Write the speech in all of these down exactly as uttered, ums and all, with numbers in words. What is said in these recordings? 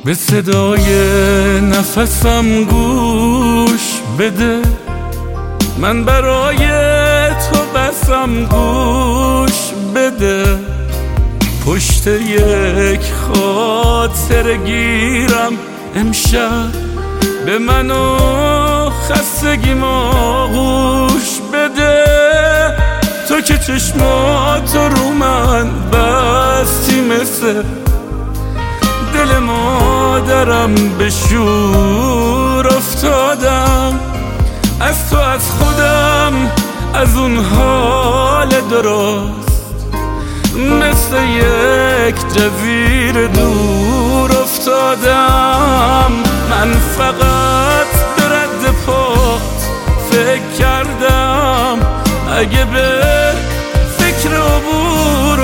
به صدای نفسم گوش بده، من برای تو بسم گوش بده. پشت یک خاطر گیرم امشب، به من و خستگیم آغوش بده. تو که چشماتو رو من بستی، مثل دل مادرم به شور افتادم. از تو، از خودم، از اون حال درست، مثل یک جزیره دور افتادم. من فقط به رد پات فکر کردم، اگه به فکر عبور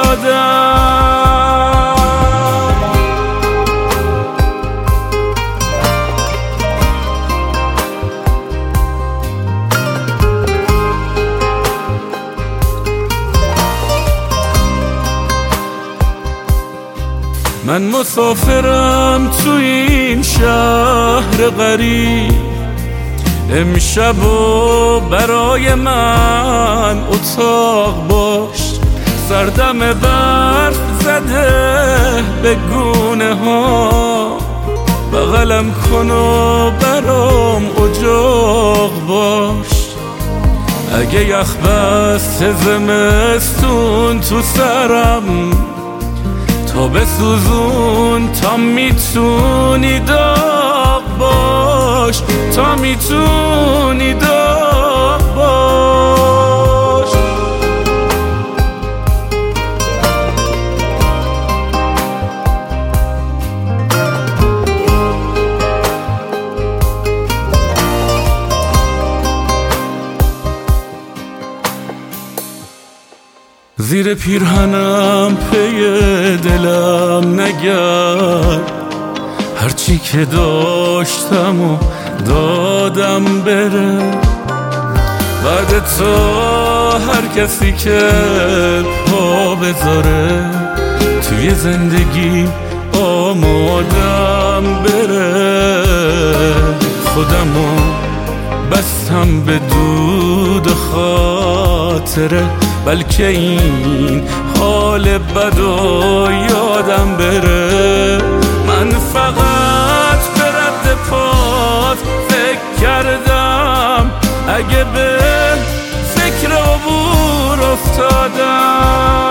افتادم. من مسافرم تو این شهر غریب، امشب و برای من اتاق باش. سردم برف زده به گونه ها، بغلم کن و برام اجاق باش. اگه یخ بسته زمستون تو سرم، تا بسوزون تا میتونی داغ باش، تا میتونی داغ باش. زیر پیرهنم پی دلم نگرد، هرچی که داشتم و دادم بره. بعد تو هر کسی که پا بذاره توی زندگی آمادم بره. خودمو بستم به دود خاطره، بلکه این حال بدو یادم بره. من فقط به رد پات فکر کردم، اگه به فکر عبور افتادم.